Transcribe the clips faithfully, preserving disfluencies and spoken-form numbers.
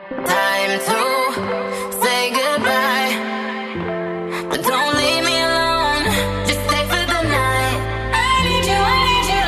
Time to say goodbye, but don't leave me alone. Just stay for the night. I need you, I need you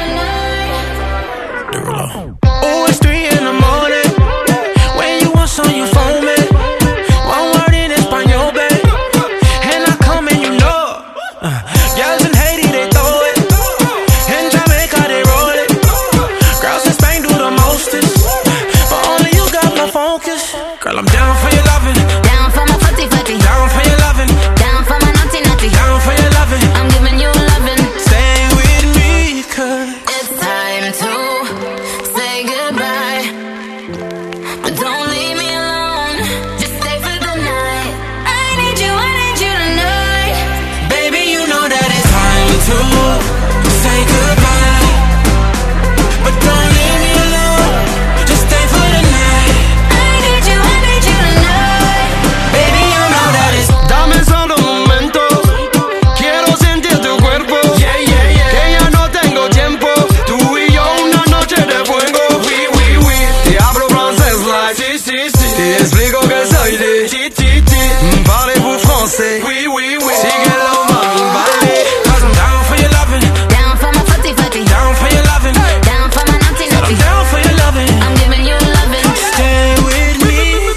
tonight. Oh, it's three in the morning. When you want some, you phone me. One word in Espanol, babe, and I come and you know it. Uh, girls in Haiti, they throw it. In Jamaica, they roll it. Girls in Spain do the mostest, but only you got my focus. Girl, I'm down for your loving. Down for my footy footy. Down for your loving. Down for my naughty naughty. Down for your loving. I'm giving you loving. Stay with me, cause it's time to say goodbye, but don't leave me alone. Just stay for the night. I need you, I need you tonight. baby, you know that it's time to say goodbye, but don't leave me alone. Just stay for the night. I need you, I need you tonight. Baby, you know that it's dame solo un momento. Quiero sentir tu cuerpo. Yeah, yeah, yeah. Que ya no tengo tiempo. Tú y yo una noche de fuego. Oui, oui, oui. Te hablo francés like si, si, si. Te explico que soy de ti, ti, ti. Parlez-vous français? Oui, oui, oui. Síguelo, mami, vale. Cause I'm down for your loving. Down for my footy footy. Down for your loving. Down for my naughty naughty. I'm down for your loving. I'm giving you loving. Stay with me.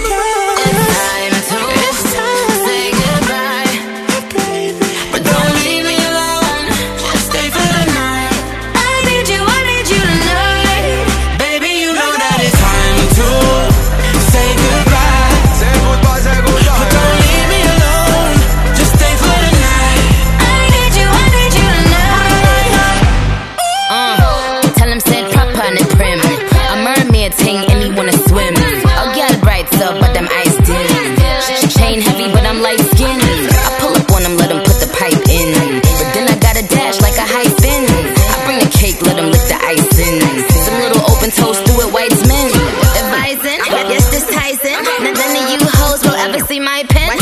It's time to say goodbye, but don't leave me alone. Just stay for the night. I need you, I need you tonight. Baby, you know that it's time to say goodbye. Say goodbye, say goodbye. But don't leave me alone. Just stay for the night. I need you, I need you tonight. Uh, tell him said proper and prim. A mermaid thing and he wanna swim. A girl bright up, but them eyes dim. Chain heavy, but I'm light skinned. I pull up on him, let him put the pipe in. But then I got a dash like a high spin. I bring the cake, let him lick the icing. Some little open toast, do it white men. Advising, yes, this Tyson. None of you hoes will ever see my pen.